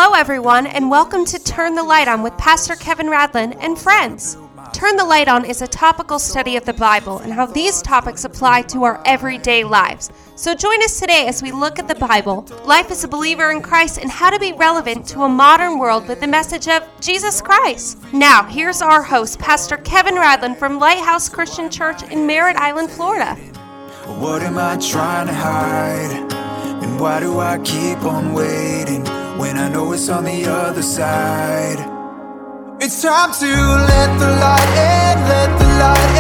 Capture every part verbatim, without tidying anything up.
Hello, everyone, and welcome to Turn the Light On with Pastor Kevin Radlin and friends. Turn the Light On is a topical study of the Bible and how these topics apply to our everyday lives. So join us today as we look at the Bible, life as a believer in Christ, and how to be relevant to a modern world with the message of Jesus Christ. Now, here's our host, Pastor Kevin Radlin from Lighthouse Christian Church in Merritt Island, Florida. What am I trying to hide? And why do I keep on waiting when I know it's on the other side? It's time to let the light in, let the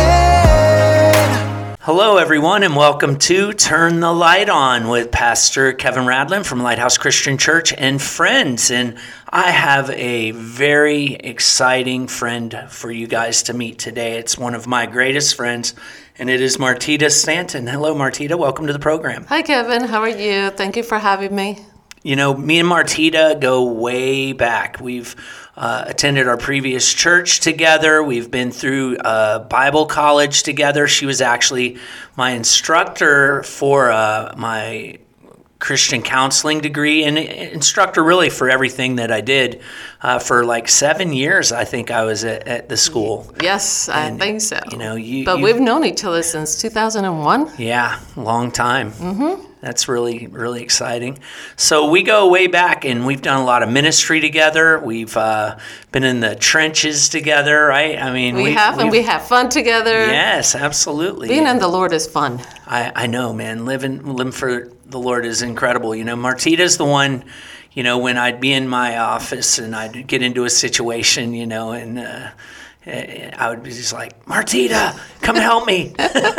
light in. Hello, everyone, and welcome to Turn the Light On with Pastor Kevin Radlin from Lighthouse Christian Church and friends. And I have a very exciting friend for you guys to meet today. It's one of my greatest friends, and it is Martita Stanton. Hello, Martita. Welcome to the program. Hi, Kevin. How are you? Thank you for having me. You know, me and Martita go way back. We've uh, attended our previous church together. We've been through uh, Bible college together. She was actually my instructor for uh, my Christian counseling degree and instructor really for everything that I did uh, for like seven years. I think I was at, at the school. Yes, and, I think so. You know, you, but you, we've known each other since two thousand one. Yeah, long time. Mm-hmm. That's really, really exciting. So we go way back, and we've done a lot of ministry together. We've uh, been in the trenches together, right? I mean, we, we have, and we have fun together. Yes, absolutely. Being in the Lord is fun. I, I know, man. Living, living for the Lord is incredible. You know, Martita's the one. You know, when I'd be in my office and I'd get into a situation, you know, and. Uh, I would be just like, Martita, come help me.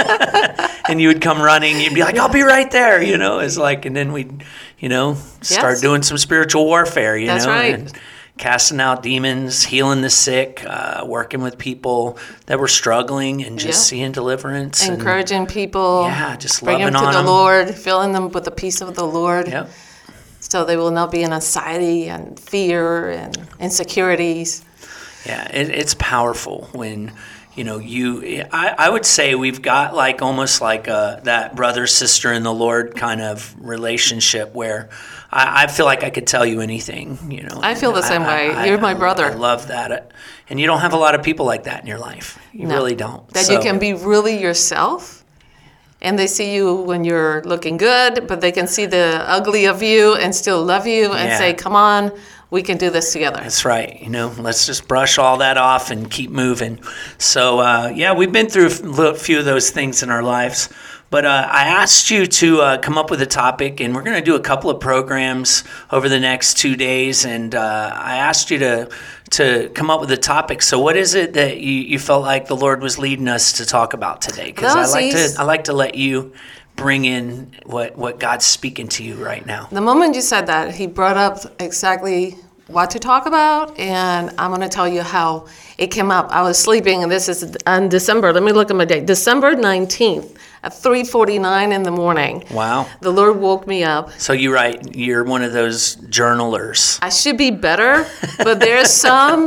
And you would come running. You'd be like, I'll be right there. You know, it's like, and then we'd, you know, start yes. doing some spiritual warfare, you That's know, right. and casting out demons, healing the sick, uh, working with people that were struggling and just yeah. seeing deliverance. Encouraging and, people. Yeah, just bring loving them to on the them. Lord, filling them with the peace of the Lord. Yep. So they will not be in anxiety and fear and insecurities. Yeah, it, it's powerful when, you know, you, I, I would say we've got like almost like a, that brother, sister in the Lord kind of relationship where I, I feel like I could tell you anything, you know. I feel the same I, way. I, You're I, my brother. I love that. And you don't have a lot of people like that in your life. You no. really don't. That so. you can be really yourself. And they see you when you're looking good, but they can see the ugly of you and still love you and yeah. say, come on, we can do this together. That's right. You know, let's just brush all that off and keep moving. So, uh, yeah, we've been through a few of those things in our lives. But uh, I asked you to uh, come up with a topic, and we're going to do a couple of programs over the next two days. And uh, I asked you to to come up with a topic. So what is it that you, you felt like the Lord was leading us to talk about today? Because I like to I like to let you bring in what, what God's speaking to you right now. The moment you said that, he brought up exactly what to talk about, and I'm going to tell you how it came up. I was sleeping, and this is on December. Let me look at my date. December nineteenth at three forty-nine in the morning. Wow. The Lord woke me up. So you write, you're one of those journalers. I should be better, but there's some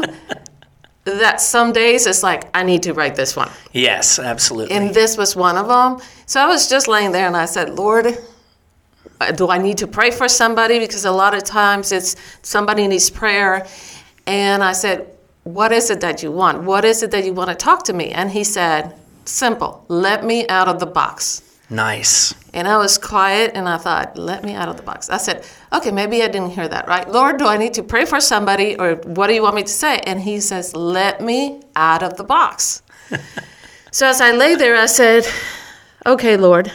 that some days it's like, I need to write this one. Yes, absolutely. And this was one of them. So I was just laying there and I said, Lord, do I need to pray for somebody? Because a lot of times it's somebody needs prayer. And I said, what is it that you want? What is it that you want to talk to me? And he said, simple, let me out of the box. Nice. And I was quiet, and I thought, let me out of the box. I said, okay, maybe I didn't hear that, right? Lord, do I need to pray for somebody, or what do you want me to say? And he says, let me out of the box. So as I lay there, I said, okay, Lord,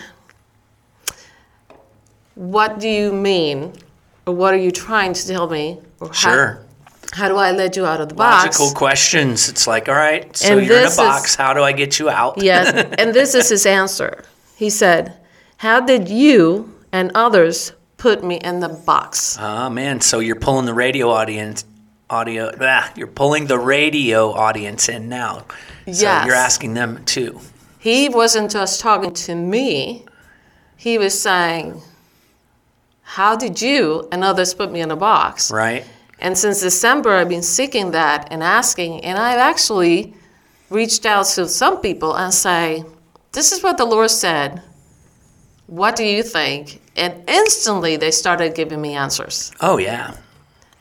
what do you mean, or what are you trying to tell me? Or how, Sure. How do I let you out of the box? Logical questions. It's like, all right, so And you're in a this box. is- How do I get you out? Yes, and this is his answer. He said, how did you and others put me in the box? Oh, man. So you're pulling the radio audience, audio, ah, you're pulling the radio audience in now. So Yes. you're asking them too. He wasn't just talking to me. He was saying, how did you and others put me in a box? Right. And since December, I've been seeking that and asking, and I've actually reached out to some people and say, this is what the Lord said. What do you think? And instantly they started giving me answers. Oh, yeah.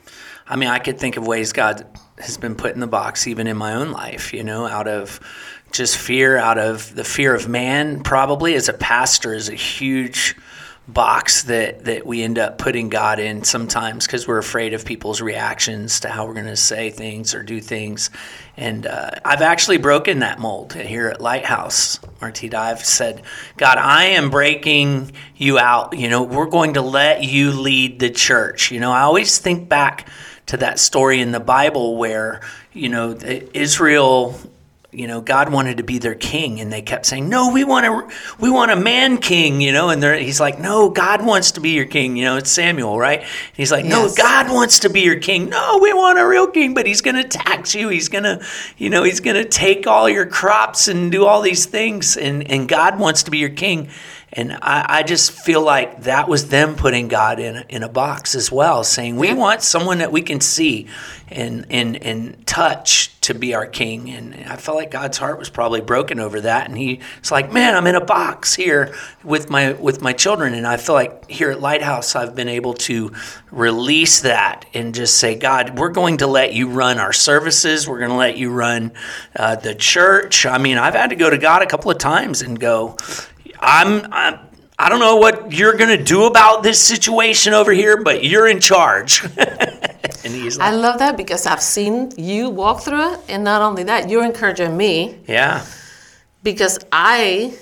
I mean, I could think of ways God has been put in the box even in my own life, you know, out of just fear, out of the fear of man, probably as a pastor is a huge box that, that we end up putting God in sometimes because we're afraid of people's reactions to how we're going to say things or do things. And uh, I've actually broken that mold here at Lighthouse, Martita. I've said, God, I am breaking you out. You know, we're going to let you lead the church. You know, I always think back to that story in the Bible where, you know, Israel, you know, God wanted to be their king, and they kept saying, "No, we want a, we want a man king," you know. And he's like, "No, God wants to be your king." You know, it's Samuel, right? And he's like, "No, Yes. God wants to be your king." "No, we want a real king, but he's going to tax you. He's going to, you know, he's going to take all your crops and do all these things, and and God wants to be your king." And I, I just feel like that was them putting God in a, in a box as well, saying we Yeah. want someone that we can see and and and touch to be our king. And I felt like God's heart was probably broken over that, and He's like, "Man, I'm in a box here with my with my children." And I feel like here at Lighthouse, I've been able to release that and just say, "God, we're going to let you run our services. We're going to let you run uh, the church." I mean, I've had to go to God a couple of times and go, I'm, I'm I don't know what you're going to do about this situation over here, but you're in charge. And he's I like, love that because I've seen you walk through it. And not only that, you're encouraging me yeah, because I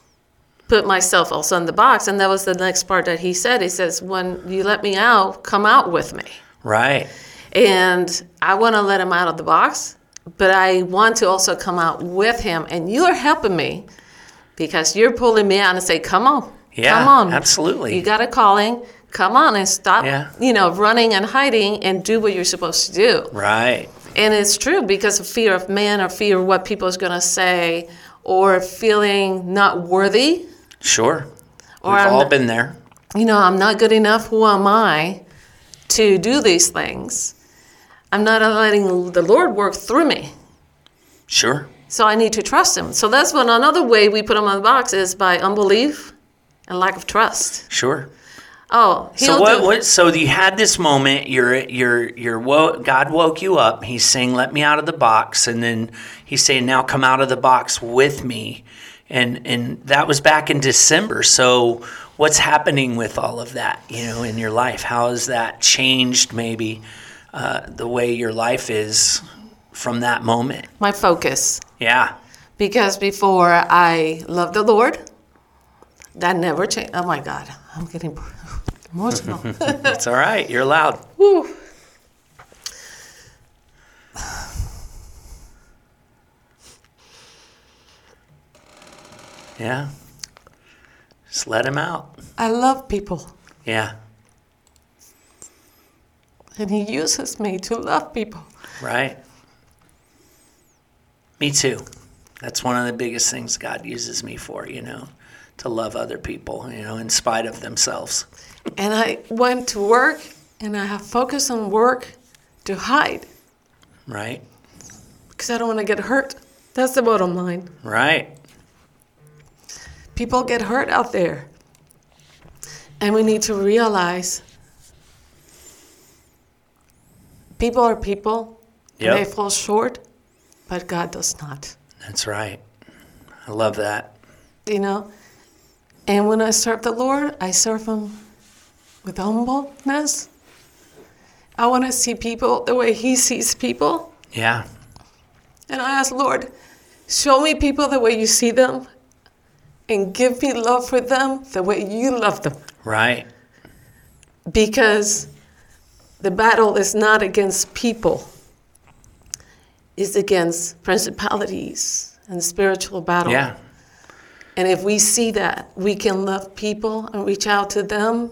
put myself also in the box. And that was the next part that he said. He says, when you let me out, come out with me. right. And I want to let him out of the box, but I want to also come out with him. And you're helping me because you're pulling me out and say, come on, Yeah, come on. absolutely. You got a calling. Come on and stop, Yeah. you know, running and hiding and do what you're supposed to do. Right. And it's true because of fear of man or fear of what people is going to say or feeling not worthy. Sure. Or We've I'm all not- been there. You know, I'm not good enough. Who am I to do these things? I'm not letting the Lord work through me. Sure. So I need to trust him. So that's one another way we put him on the box is by unbelief and lack of trust. Sure. Oh, he'll So what, do. what? So you had this moment. You're, you're, you're. Wo- God woke you up. He's saying, "Let me out of the box," and then He's saying, "Now come out of the box with me," and and that was back in December. So what's happening with all of that? You know, in your life, how has that changed? Maybe uh, the way your life is from that moment. My focus. Yeah. Because before I loved the Lord, that never changed. Oh my God, I'm getting emotional. It's all right. You're allowed. Whew. Yeah. Just let him out. I love people, Yeah. and He uses me to love people. Right. Me too. That's one of the biggest things God uses me for, you know, to love other people, you know, in spite of themselves. And I went to work, and I have focused on work to hide Right. because I don't want to get hurt. That's the bottom line. Right. People get hurt out there. And we need to realize people are people, Yep. and they fall short, but God does not. That's right. I love that. You know? And when I serve the Lord, I serve Him with humbleness. I want to see people the way He sees people. Yeah. And I ask, Lord, show me people the way you see them and give me love for them the way you love them. Right. Because the battle is not against people. It's against principalities and spiritual battle. Yeah. And if we see that, we can love people and reach out to them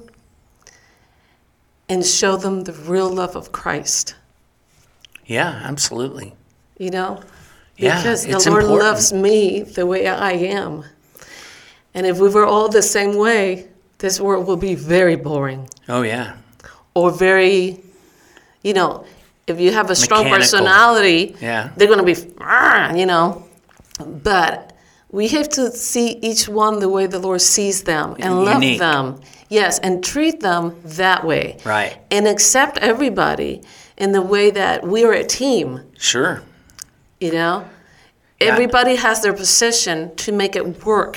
and show them the real love of Christ. Yeah, absolutely. You know? Yeah, Because the it's Lord important. loves me the way I am. And if we were all the same way, this world will be very boring. Oh, yeah. Or very, you know, if you have a strong Mechanical. personality, Yeah. they're going to be, "Argh," you know. But we have to see each one the way the Lord sees them and love Unique. them. Yes, and treat them that way. Right. And accept everybody in the way that we are a team, Sure. you know? Yeah. Everybody has their position to make it work.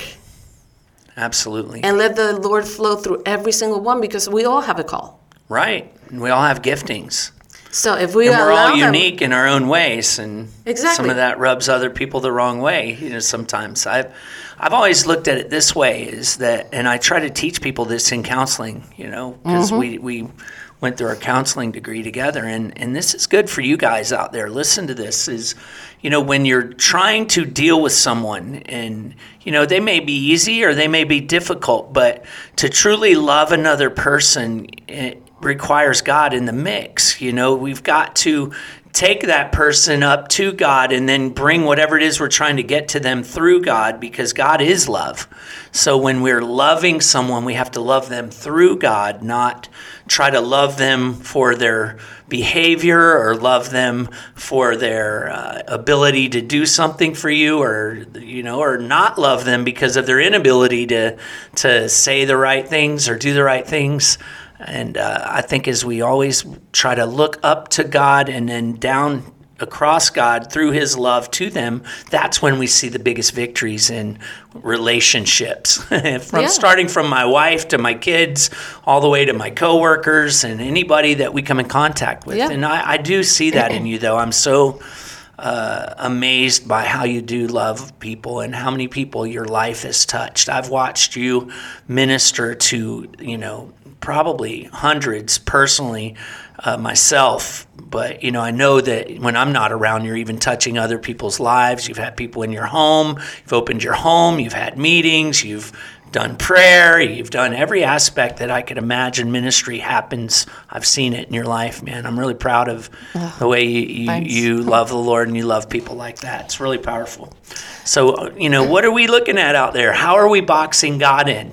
Absolutely. And let the Lord flow through every single one, because we all have a call. Right. We all have giftings. So if we And we're allow all them- unique in our own ways, and Exactly. some of that rubs other people the wrong way. You know, sometimes I've I've always looked at it this way: is that, and I try to teach people this in counseling. You know, because Mm-hmm. we we went through our counseling degree together, and and this is good for you guys out there. Listen to this: is you know, when you're trying to deal with someone, and you know, they may be easy or they may be difficult, but to truly love another person, it requires God in the mix. You know, we've got to take that person up to God and then bring whatever it is we're trying to get to them through God, because God is love. So when we're loving someone, we have to love them through God, not try to love them for their behavior or love them for their uh, ability to do something for you, or you know, or not love them because of their inability to to say the right things or do the right things. And uh, I think as we always try to look up to God and then down across God through his love to them, that's when we see the biggest victories in relationships. from Yeah. starting from my wife to my kids, all the way to my coworkers and anybody that we come in contact with. Yeah. And I, I do see that in you, though. I'm so uh, amazed by how you do love people and how many people your life has touched. I've watched you minister to, you know, probably hundreds personally uh, myself, but you know, I know that when I'm not around, you're even touching other people's lives. You've had people in your home, you've opened your home, you've had meetings, you've done prayer, you've done every aspect that I could imagine ministry happens. I've seen it in your life, man. I'm really proud of the way you, you, thanks. you love the Lord and you love people like that. It's really powerful. So, you know, what are we looking at out there? How are we boxing God in?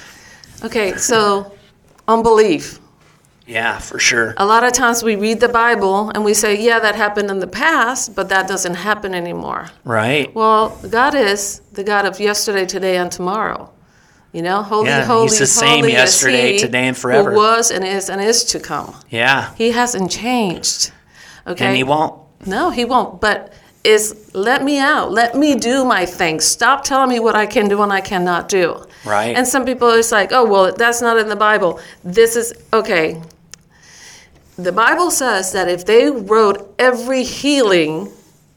Okay, so unbelief. Yeah, for sure. A lot of times we read the Bible and we say, yeah, that happened in the past, but that doesn't happen anymore. Right. Well, God is the God of yesterday, today, and tomorrow. You know, holy, Yeah, holy, he's the same holy yesterday, is he today, and forever. Who was and is and is to come. Yeah. He hasn't changed. Okay. And he won't. No, he won't. But is let me out. Let me do my thing. Stop telling me what I can do and I cannot do. Right. And some people it's like, oh well, that's not in the Bible. This is okay. The Bible says that if they wrote every healing,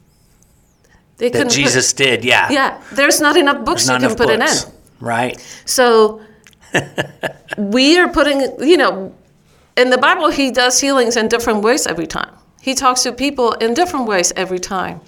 they That couldn't Jesus put, did, yeah. yeah, there's not enough books There's not you can enough put books. it in. Right. So we are putting, you know, in the Bible, he does healings in different ways every time. He talks to people in different ways every time.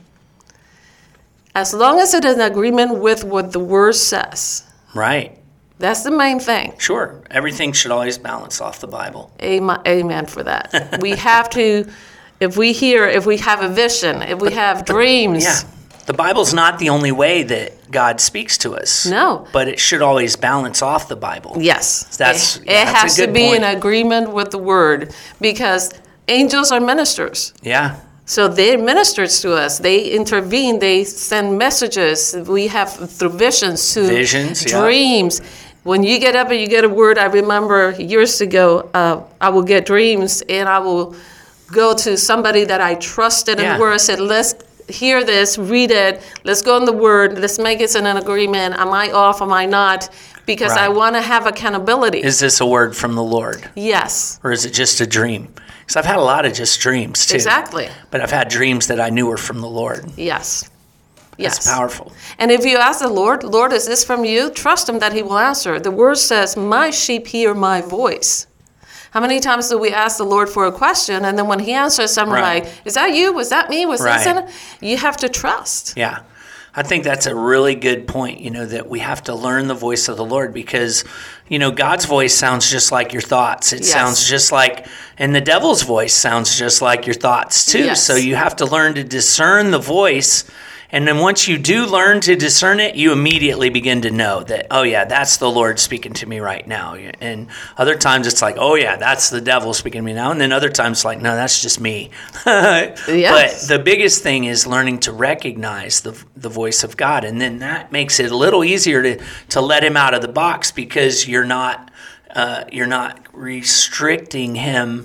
As long as it is in agreement with what the word says. Right. That's the main thing. Sure. Everything should always balance off the Bible. Amen, amen for that. We have to, if we hear, if we have a vision, if we have dreams. Yeah. The Bible's not the only way that God speaks to us. No. But it should always balance off the Bible. Yes. That's- it, yeah, it that's a has to good be point. in agreement with the word, because angels are ministers. Yeah. So they ministers to us. They intervene. They send messages. We have through visions to Visions, yeah. dreams. When you get up and you get a word, I remember years ago, uh, I will get dreams and I will go to somebody that I trusted in Yeah. the word. I said, let's hear this, read it. Let's go in the word. Let's make it in an agreement. Am I off? Am I not? Because I Right. want to have accountability. Is this a word from the Lord? Yes, Or is it just a dream? Because I've had a lot of just dreams, too. exactly. But I've had dreams that I knew were from the Lord. Yes. That's Yes. powerful. And if you ask the Lord, Lord, is this from you? Trust him that he will answer. The word says, my sheep hear my voice. How many times do we ask the Lord for a question, and then when he answers, I'm Right. like, is that you? Was that me? Was this in Right. it? You have to trust. Yeah. I think that's a really good point, you know, that we have to learn the voice of the Lord, because, you know, God's voice sounds just like your thoughts. It Yes. sounds just like, and the devil's voice sounds just like your thoughts too. Yes. So you have to learn to discern the voice. And then once you do learn to discern it, you immediately begin to know that, oh yeah, that's the Lord speaking to me right now. And other times it's like, oh yeah, that's the devil speaking to me now. And then other times it's like, no, that's just me. Yes. But the biggest thing is learning to recognize the the voice of God. And then that makes it a little easier to, to let him out of the box, because you're not uh, you're not restricting him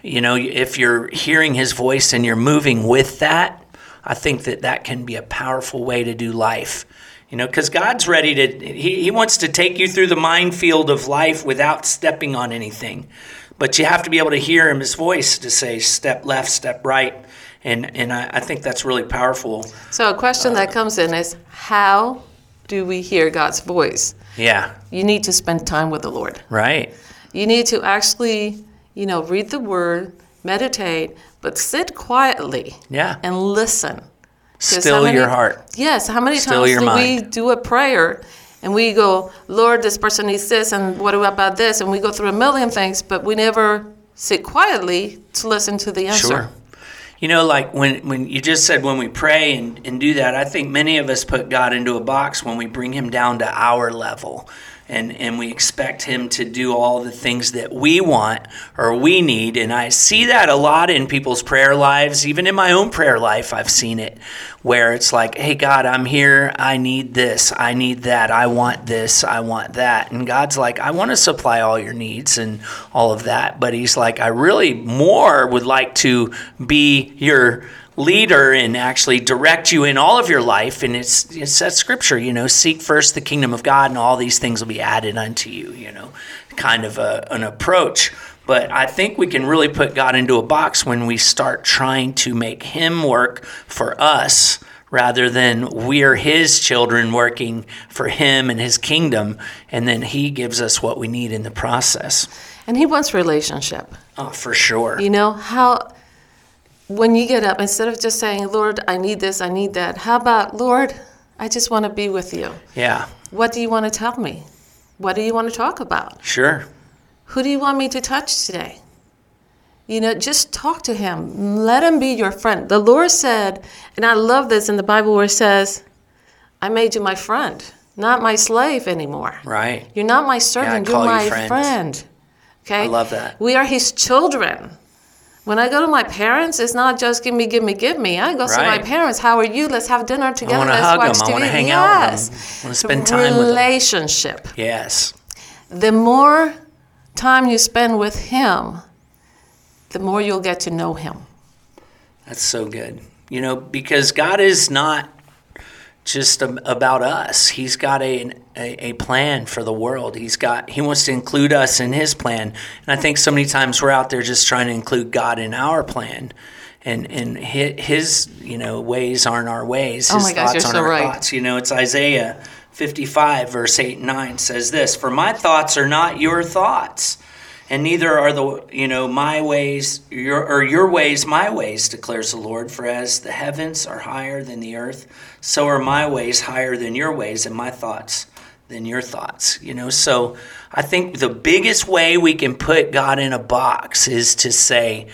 you know, if you're hearing his voice and you're moving with that, I think that that can be a powerful way to do life. You know, because God's ready to, he, he wants to take you through the minefield of life without stepping on anything. But you have to be able to hear him, his voice, to say step left, step right. And and I, I think that's really powerful. So a question uh, that comes in is, how do we hear God's voice? Yeah. You need to spend time with the Lord. Right. You need to actually, you know, read the word, meditate, but sit quietly. Yeah. And listen. Still many, your heart. Yes. How many Still times your do mind. we do a prayer and we go, Lord, this person needs this, and what about this? And we go through a million things, but we never sit quietly to listen to the answer. Sure. You know, like when, when you just said when we pray and, and do that, I think many of us put God into a box when we bring him down to our level. And, and we expect him to do all the things that we want or we need. And I see that a lot in people's prayer lives. Even in my own prayer life, I've seen it where it's like, hey, God, I'm here. I need this. I need that. I want this. I want that. And God's like, I want to supply all your needs and all of that. But he's like, I really more would like to be your leader and actually direct you in all of your life. And it's it's that scripture, you know, seek first the kingdom of God and all these things will be added unto you, you know, kind of a, an approach. But I think we can really put God into a box when we start trying to make him work for us rather than we're his children working for him and his kingdom. And then he gives us what we need in the process. And he wants relationship. Oh, for sure. You know, how... When you get up, instead of just saying, Lord, I need this, I need that, how about, Lord, I just want to be with you. Yeah. What do you want to tell me? What do you want to talk about? Sure. Who do you want me to touch today? You know, just talk to him. Let him be your friend. The Lord said, and I love this in the Bible where it says, I made you my friend, not my slave anymore. Right. You're not my servant, Yeah, I call you're you my friend. friend. Okay? I love that. We are his children. When I go to my parents, it's not just give me, give me, give me. I go see my Right. parents. How are you? Let's have dinner together. I want to Let's hug watch them. I T V. want to hang yes. out with them. I want to spend time with them. Relationship. Yes. The more time you spend with him, the more you'll get to know him. That's so good. You know, because God is not just about us. He's got a, a a plan for the world. He's got he wants to include us in his plan. And I think so many times we're out there just trying to include God in our plan. And and his, his you know ways aren't our ways. His Oh my gosh, thoughts you're aren't so our right. thoughts. You know, it's Isaiah fifty-five verse eight and nine says this, "For my thoughts are not your thoughts, and neither are the, you know, my ways, your or your ways my ways, declares the Lord. For as the heavens are higher than the earth, so are my ways higher than your ways, and my thoughts than your thoughts." You know, so I think the biggest way we can put God in a box is to say,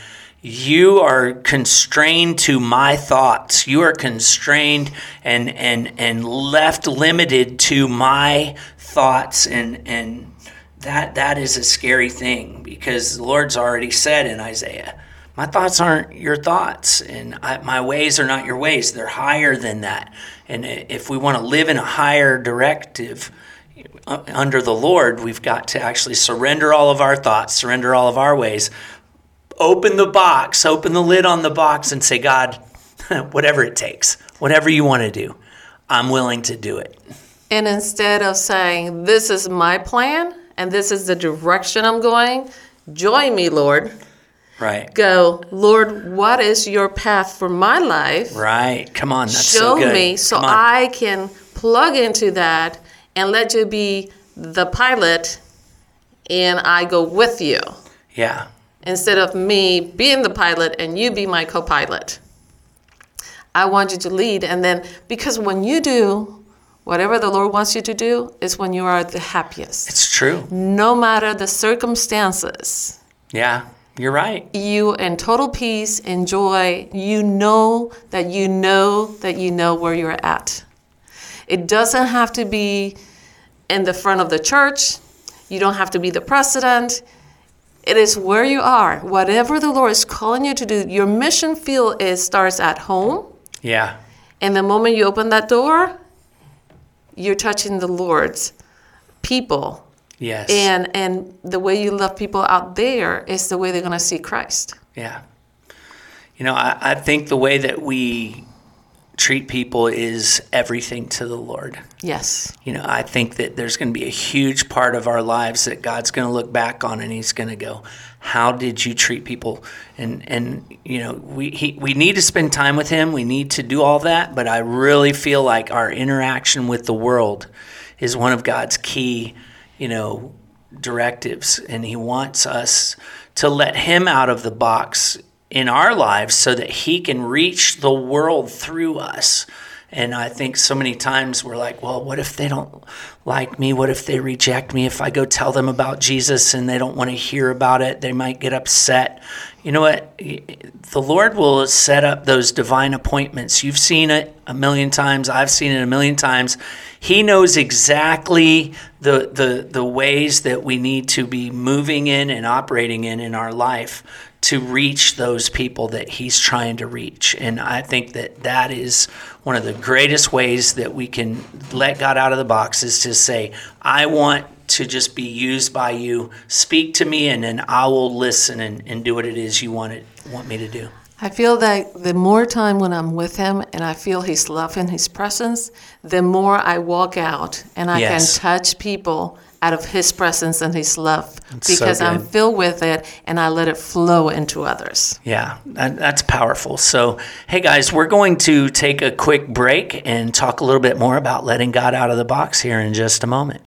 you are constrained to my thoughts. You are constrained and and and left limited to my thoughts, and and That that is a scary thing, because the Lord's already said in Isaiah, my thoughts aren't your thoughts, and I, my ways are not your ways. They're higher than that. And if we want to live in a higher directive under the Lord, we've got to actually surrender all of our thoughts, surrender all of our ways, open the box, open the lid on the box and say, God, whatever it takes, whatever you want to do, I'm willing to do it. And instead of saying, this is my plan, and this is the direction I'm going, join me, Lord. Right. Go, Lord, what is your path for my life? Right. Come on. That's Show so good. me so Come on. I can plug into that and let you be the pilot and I go with you. Yeah. Instead of me being the pilot and you be my co-pilot. I want you to lead. And then, because when you do whatever the Lord wants you to do, is when you are the happiest. It's true. No matter the circumstances. Yeah, you're right. You in total peace, enjoy. You know that you know that you know where you're at. It doesn't have to be in the front of the church. You don't have to be the president. It is where you are. Whatever the Lord is calling you to do, your mission field is starts at home. Yeah. And the moment you open that door, you're touching the Lord's people. Yes. And and the way you love people out there is the way they're going to see Christ. Yeah. You know, I, I think the way that we treat people is everything to the Lord. Yes. You know, I think that there's going to be a huge part of our lives that God's going to look back on and he's going to go, how did you treat people? And, and you know, we he, we need to spend time with him. We need to do all that. But I really feel like our interaction with the world is one of God's key, you know, directives. And he wants us to let him out of the box in our lives so that he can reach the world through us. And I think so many times we're like, well, what if they don't like me? What if they reject me? If I go tell them about Jesus and they don't want to hear about it, they might get upset. You know what? The Lord will set up those divine appointments. You've seen it a million times. I've seen it a million times. He knows exactly the the the ways that we need to be moving in and operating in in our life to reach those people that he's trying to reach. And I think that that is one of the greatest ways that we can let God out of the box, is to say, I want to just be used by you. Speak to me, and then I will listen and, and do what it is you want, it, want me to do. I feel that the more time when I'm with him and I feel his love and his presence, the more I walk out and I Yes. can touch people out of his presence and his love, That's so because I'm good. filled with it and I let it flow into others. Yeah, that, that's powerful. So, hey guys, we're going to take a quick break and talk a little bit more about letting God out of the box here in just a moment.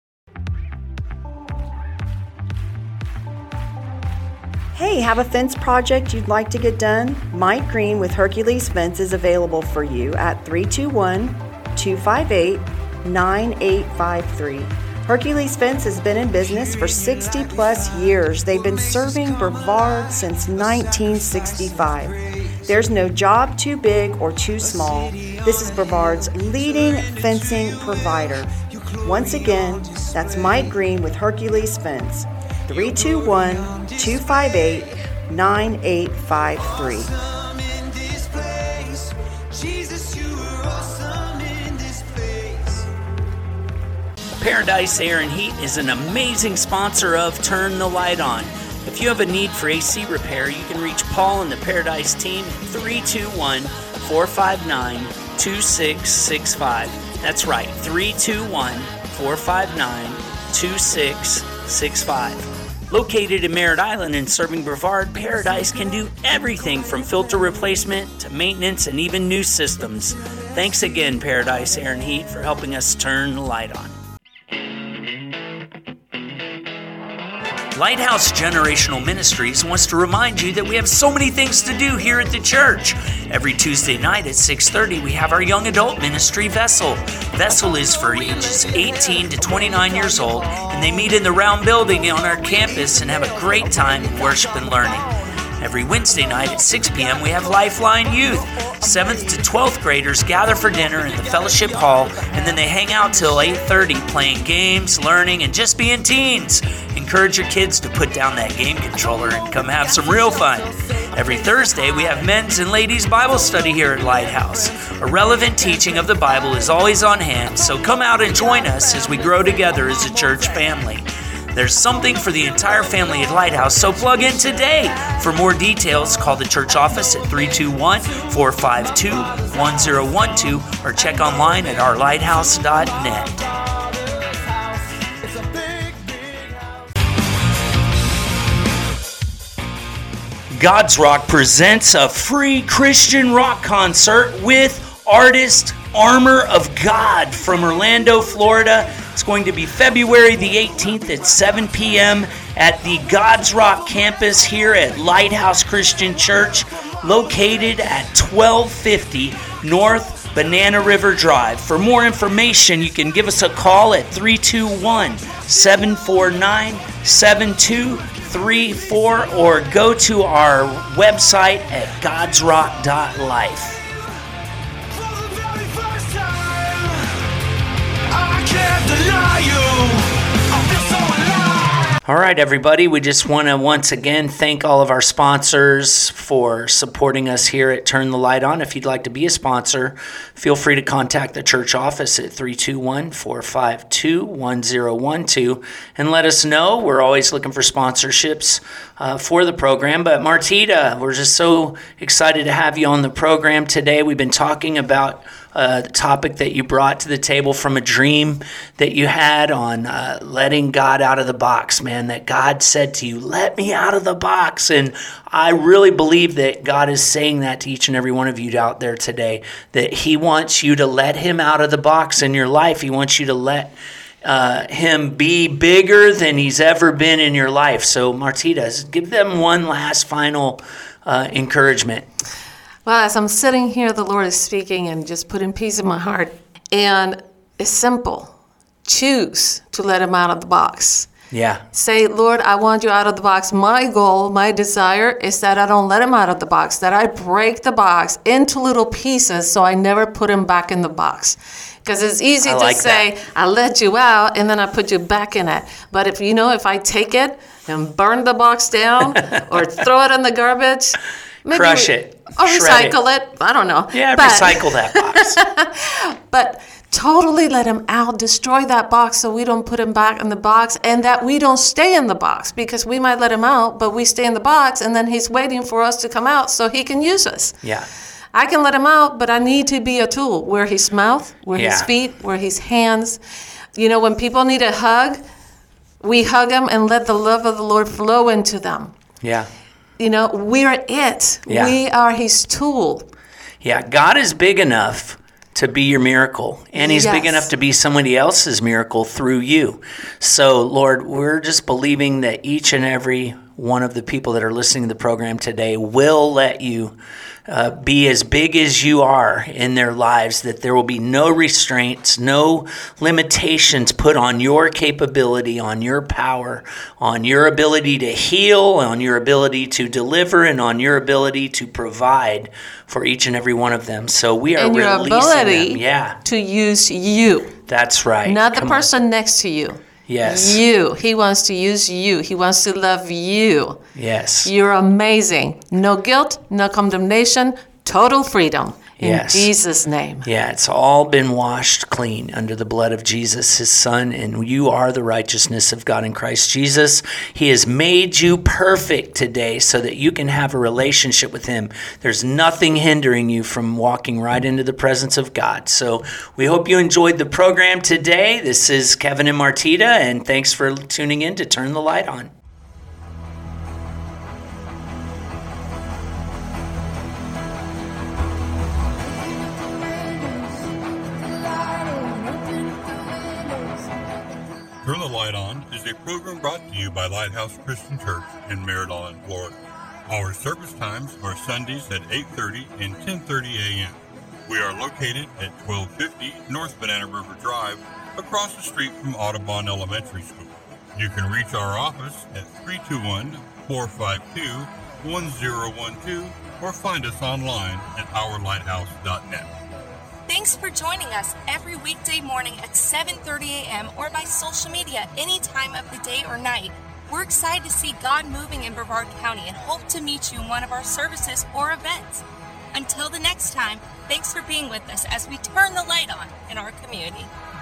Hey, have a fence project you'd like to get done? Mike Green with Hercules Fence is available for you at three two one, two five eight, nine eight five three. Hercules Fence has been in business for sixty plus years. They've been serving Brevard since nineteen sixty-five. There's no job too big or too small. This is Brevard's leading fencing provider. Once again, that's Mike Green with Hercules Fence. three two one, two five eight, nine eight five three. Paradise Air and Heat is an amazing sponsor of Turn the Light On. If you have a need for A C repair, you can reach Paul and the Paradise team at three two one, four five nine, two six six five. That's right, three two one, four five nine, two six six five. Located in Merritt Island and serving Brevard, Paradise can do everything from filter replacement to maintenance and even new systems. Thanks again, Paradise Air and Heat, for helping us turn the light on. Lighthouse Generational Ministries wants to remind you that we have so many things to do here at the church. Every Tuesday night at six thirty, we have our young adult ministry, Vessel. Vessel is for ages eighteen to twenty-nine years old, and they meet in the round building on our campus and have a great time in worship and learning. Every Wednesday night at six p.m. we have Lifeline Youth. seventh to twelfth graders gather for dinner in the fellowship hall, and then they hang out till eight thirty playing games, learning, and just being teens. Encourage your kids to put down that game controller and come have some real fun. Every Thursday we have men's and ladies Bible study here at Lighthouse. A relevant teaching of the Bible is always on hand, so come out and join us as we grow together as a church family. There's something for the entire family at Lighthouse, so plug in today. For more details, call the church office at three two one, four five two, one zero one two or check online at our lighthouse dot net. God's Rock presents a free Christian rock concert with artist Armor of God from Orlando, Florida. It's going to be February the eighteenth at seven p.m. at the God's Rock campus here at Lighthouse Christian Church, located at twelve fifty North Banana River Drive. For more information, you can give us a call at three two one, seven four nine, seven two three four or go to our website at gods rock dot life. I can't deny you. I feel so alive. All right, everybody. We just want to once again thank all of our sponsors for supporting us here at Turn the Light On. If you'd like to be a sponsor, feel free to contact the church office at three two one, four five two, one zero one two and let us know. We're always looking for sponsorships uh, for the program. But Martita, we're just so excited to have you on the program today. We've been talking about Uh, the topic that you brought to the table from a dream that you had on uh, letting God out of the box, man, that God said to you, let me out of the box. And I really believe that God is saying that to each and every one of you out there today, that he wants you to let him out of the box in your life. He wants you to let uh, him be bigger than he's ever been in your life. So Martita, give them one last final uh, encouragement. Well, as I'm sitting here, the Lord is speaking and just putting peace in my heart. And it's simple. Choose to let him out of the box. Yeah. Say, Lord, I want you out of the box. My goal, my desire is that I don't let him out of the box, that I break the box into little pieces so I never put him back in the box. Because it's easy I to like say, that. I let you out, and then I put you back in it. But if you know, if I take it and burn the box down or throw it in the garbage, maybe Crush we, it. Or Shred recycle it. it. I don't know. Yeah, but, recycle that box. But totally let him out, destroy that box so we don't put him back in the box, and that we don't stay in the box, because we might let him out, but we stay in the box, and then he's waiting for us to come out so he can use us. Yeah. I can let him out, but I need to be a tool. Where his mouth, where Yeah. his feet, where his hands. You know, when people need a hug, we hug them and let the love of the Lord flow into them. Yeah. You know, we're it. Yeah. We are his tool. Yeah, God is big enough to be your miracle, and he's Yes. big enough to be somebody else's miracle through you. So, Lord, we're just believing that each and every one of the people that are listening to the program today will let you uh, be as big as you are in their lives, that there will be no restraints, no limitations put on your capability, on your power, on your ability to heal, on your ability to deliver, and on your ability to provide for each and every one of them. So we are And your releasing ability them. Yeah, to use you. that's right. Not the Come on. person next to you. Yes. You. He wants to use you. He wants to love you. Yes. You're amazing. No guilt, no condemnation, total freedom. In Yes. Jesus' name. Yeah, it's all been washed clean under the blood of Jesus, his son, and you are the righteousness of God in Christ Jesus. He has made you perfect today so that you can have a relationship with him. There's nothing hindering you from walking right into the presence of God. So we hope you enjoyed the program today. This is Kevin and Martita, and thanks for tuning in to Turn the Light On. Turn the Light On is a program brought to you by Lighthouse Christian Church in Merritt Island, Florida. Our service times are Sundays at eight thirty and ten thirty a.m. We are located at twelve fifty North Banana River Drive, across the street from Audubon Elementary School. You can reach our office at three two one, four five two, one zero one two or find us online at our lighthouse dot net. Thanks for joining us every weekday morning at seven thirty a.m. or by social media any time of the day or night. We're excited to see God moving in Brevard County and hope to meet you in one of our services or events. Until the next time, thanks for being with us as we turn the light on in our community.